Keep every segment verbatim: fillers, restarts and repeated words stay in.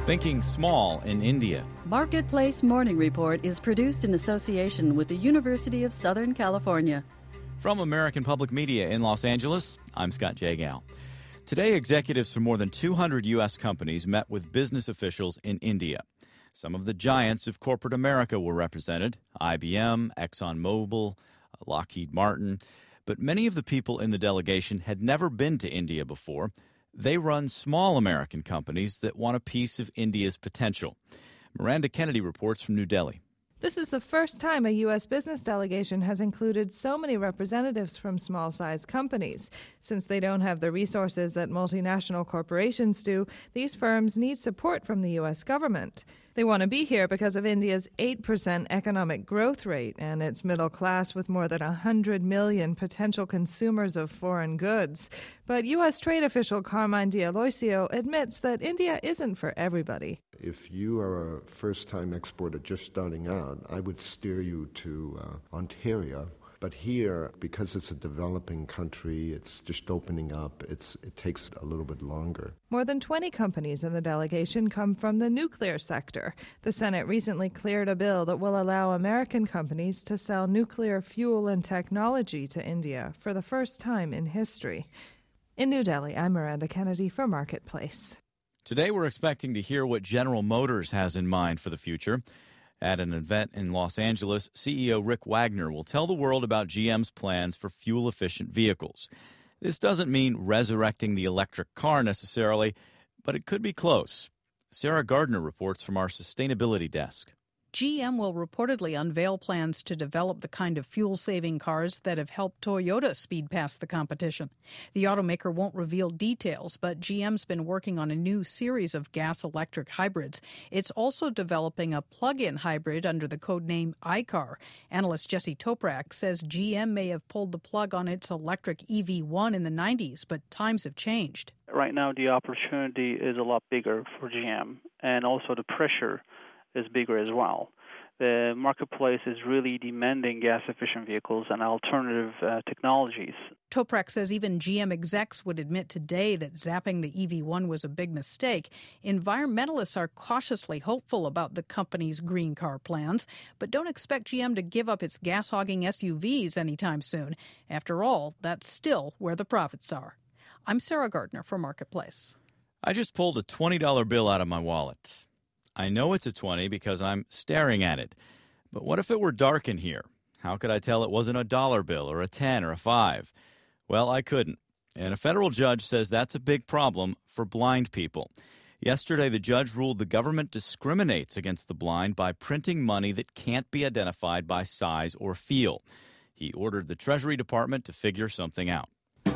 Thinking Small in India. Marketplace Morning Report is produced in association with the University of Southern California. From American Public Media in Los Angeles, I'm Scott Jagow. Today, executives from more than two hundred U S companies met with business officials in India. Some of the giants of corporate America were represented, I B M, ExxonMobil, Lockheed Martin. But many of the people in the delegation had never been to India before. They run small American companies that want a piece of India's potential. Miranda Kennedy reports from New Delhi. This is the first time a U S business delegation has included so many representatives from small-sized companies. Since they don't have the resources that multinational corporations do, these firms need support from the U S government. They want to be here because of India's eight percent economic growth rate and its middle class with more than one hundred million potential consumers of foreign goods. But U S trade official Carmine D'Aloisio admits that India isn't for everybody. If you are a first-time exporter just starting out, I would steer you to uh, Ontario. But here, because it's a developing country, it's just opening up, it's, it takes a little bit longer. More than twenty companies in the delegation come from the nuclear sector. The Senate recently cleared a bill that will allow American companies to sell nuclear fuel and technology to India for the first time in history. In New Delhi, I'm Miranda Kennedy for Marketplace. Today, we're expecting to hear what General Motors has in mind for the future. At an event in Los Angeles, C E O Rick Wagner will tell the world about G M's plans for fuel-efficient vehicles. This doesn't mean resurrecting the electric car necessarily, but it could be close. Sarah Gardner reports from our sustainability desk. G M will reportedly unveil plans to develop the kind of fuel-saving cars that have helped Toyota speed past the competition. The automaker won't reveal details, but G M's been working on a new series of gas-electric hybrids. It's also developing a plug-in hybrid under the codename iCar. Analyst Jesse Toprak says G M may have pulled the plug on its electric E V one in the nineties, but times have changed. Right now, the opportunity is a lot bigger for G M, and also the pressure is bigger as well. The marketplace is really demanding gas-efficient vehicles and alternative uh, technologies. Toprak says even G M execs would admit today that zapping the E V one was a big mistake. Environmentalists are cautiously hopeful about the company's green car plans, but don't expect G M to give up its gas-hogging S U Vs anytime soon. After all, that's still where the profits are. I'm Sarah Gardner for Marketplace. I just pulled a twenty dollar bill out of my wallet. I know it's a twenty because I'm staring at it. But what if it were dark in here? How could I tell it wasn't a dollar bill or a ten or a five? Well, I couldn't. And a federal judge says that's a big problem for blind people. Yesterday, the judge ruled the government discriminates against the blind by printing money that can't be identified by size or feel. He ordered the Treasury Department to figure something out.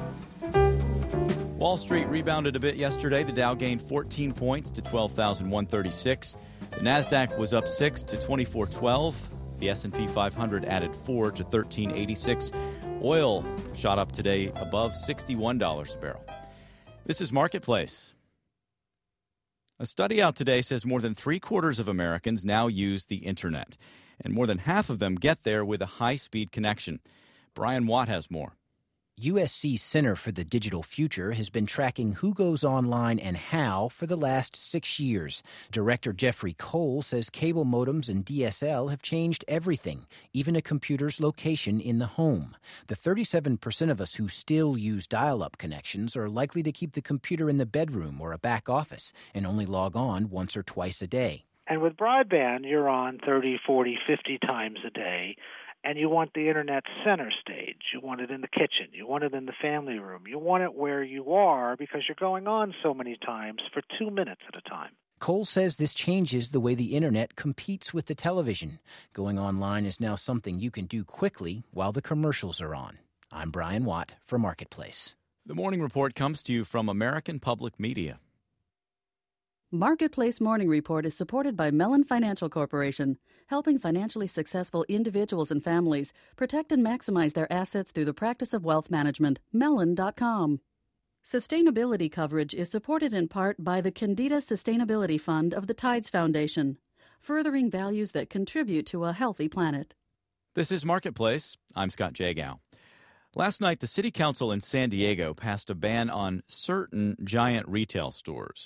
Wall Street rebounded a bit yesterday. The Dow gained fourteen points to twelve thousand one hundred thirty-six. The Nasdaq was up six to twenty-four twelve. The S and P five hundred added four to thirteen eighty-six. Oil shot up today above sixty-one dollars a barrel. This is Marketplace. A study out today says more than three quarters of Americans now use the Internet, and more than half of them get there with a high-speed connection. Brian Watt has more. U S C's Center for the Digital Future has been tracking who goes online and how for the last six years. Director Jeffrey Cole says cable modems and D S L have changed everything, even a computer's location in the home. The thirty-seven percent of us who still use dial-up connections are likely to keep the computer in the bedroom or a back office and only log on once or twice a day. And with broadband, you're on thirty, forty, fifty times a day. And you want the Internet center stage. You want it in the kitchen. You want it in the family room. You want it where you are because you're going on so many times for two minutes at a time. Cole says this changes the way the Internet competes with the television. Going online is now something you can do quickly while the commercials are on. I'm Brian Watt for Marketplace. The Morning Report comes to you from American Public Media. Marketplace Morning Report is supported by Mellon Financial Corporation, helping financially successful individuals and families protect and maximize their assets through the practice of wealth management. Mellon dot com. Sustainability coverage is supported in part by the Candida Sustainability Fund of the Tides Foundation, furthering values that contribute to a healthy planet. This is Marketplace. I'm Scott Jagow. Last night, the City Council in San Diego passed a ban on certain giant retail stores.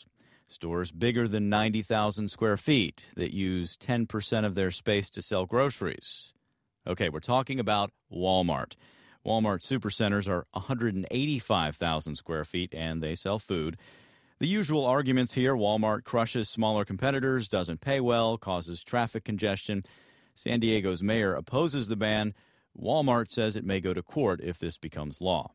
Stores bigger than ninety thousand square feet that use ten percent of their space to sell groceries. Okay, we're talking about Walmart. Walmart supercenters are one hundred eighty-five thousand square feet, and they sell food. The usual arguments here: Walmart crushes smaller competitors, doesn't pay well, causes traffic congestion. San Diego's mayor opposes the ban. Walmart says it may go to court if this becomes law.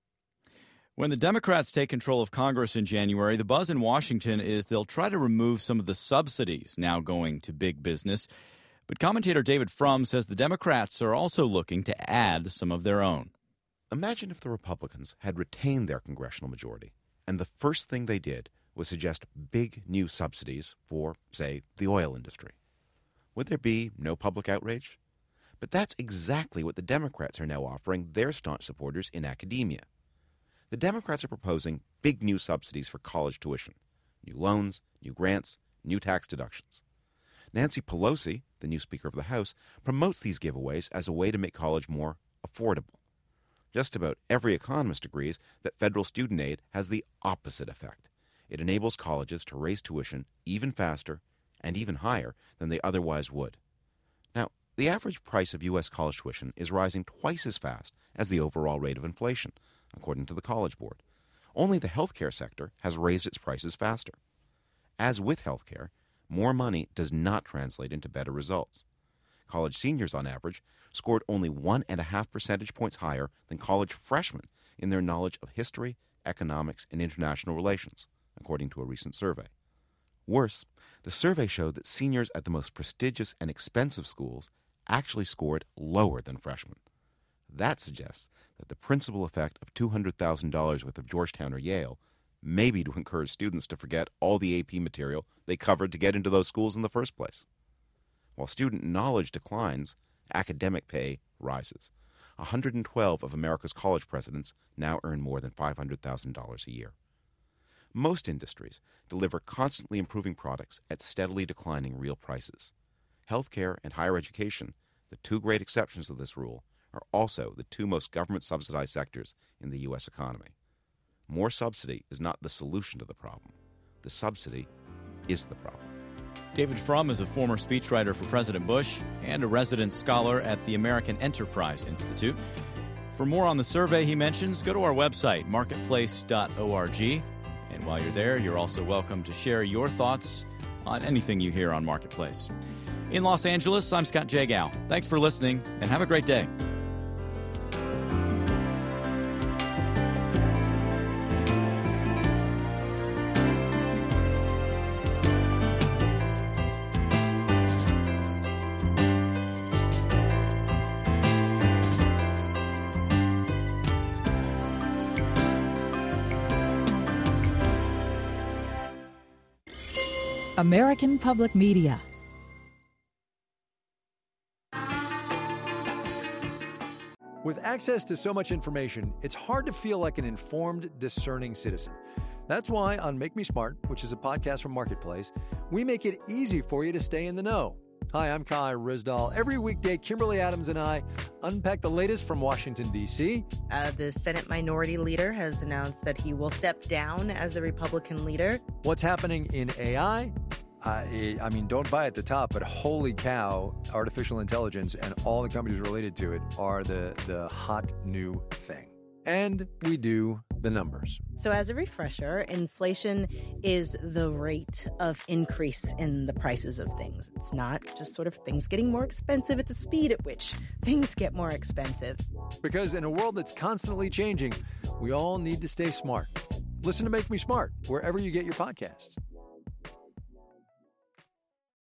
When the Democrats take control of Congress in January, the buzz in Washington is they'll try to remove some of the subsidies now going to big business. But commentator David Frum says the Democrats are also looking to add some of their own. Imagine if the Republicans had retained their congressional majority, and the first thing they did was suggest big new subsidies for, say, the oil industry. Would there be no public outrage? But that's exactly what the Democrats are now offering their staunch supporters in academia. The Democrats are proposing big new subsidies for college tuition, new loans, new grants, new tax deductions. Nancy Pelosi, the new Speaker of the House, promotes these giveaways as a way to make college more affordable. Just about every economist agrees that federal student aid has the opposite effect. It enables colleges to raise tuition even faster and even higher than they otherwise would. Now, the average price of U S college tuition is rising twice as fast as the overall rate of inflation, according to the College Board. Only the healthcare sector has raised its prices faster. As with healthcare, more money does not translate into better results. College seniors, on average, scored only one and a half percentage points higher than college freshmen in their knowledge of history, economics, and international relations, according to a recent survey. Worse, the survey showed that seniors at the most prestigious and expensive schools actually scored lower than freshmen. That suggests that the principal effect of two hundred thousand dollars worth of Georgetown or Yale may be to encourage students to forget all the A P material they covered to get into those schools in the first place. While student knowledge declines, academic pay rises. one hundred twelve of America's college presidents now earn more than five hundred thousand dollars a year. Most industries deliver constantly improving products at steadily declining real prices. Healthcare and higher education, the two great exceptions to this rule, are also the two most government-subsidized sectors in the U S economy. More subsidy is not the solution to the problem. The subsidy is the problem. David Frum is a former speechwriter for President Bush and a resident scholar at the American Enterprise Institute. For more on the survey he mentions, go to our website, marketplace dot org. And while you're there, you're also welcome to share your thoughts on anything you hear on Marketplace. In Los Angeles, I'm Scott Jagow. Thanks for listening, and have a great day. American Public Media. With access to so much information, it's hard to feel like an informed, discerning citizen. That's why on Make Me Smart, which is a podcast from Marketplace, we make it easy for you to stay in the know. Hi, I'm Kai Rizdal. Every weekday, Kimberly Adams and I unpack the latest from Washington, D C Uh, the Senate Minority Leader has announced that he will step down as the Republican leader. What's happening in A I? I, I mean, don't buy at the top, but holy cow, artificial intelligence and all the companies related to it are the, the hot new thing. And we do the numbers. So as a refresher, inflation is the rate of increase in the prices of things. It's not just sort of things getting more expensive. It's the speed at which things get more expensive. Because in a world that's constantly changing, we all need to stay smart. Listen to Make Me Smart wherever you get your podcasts.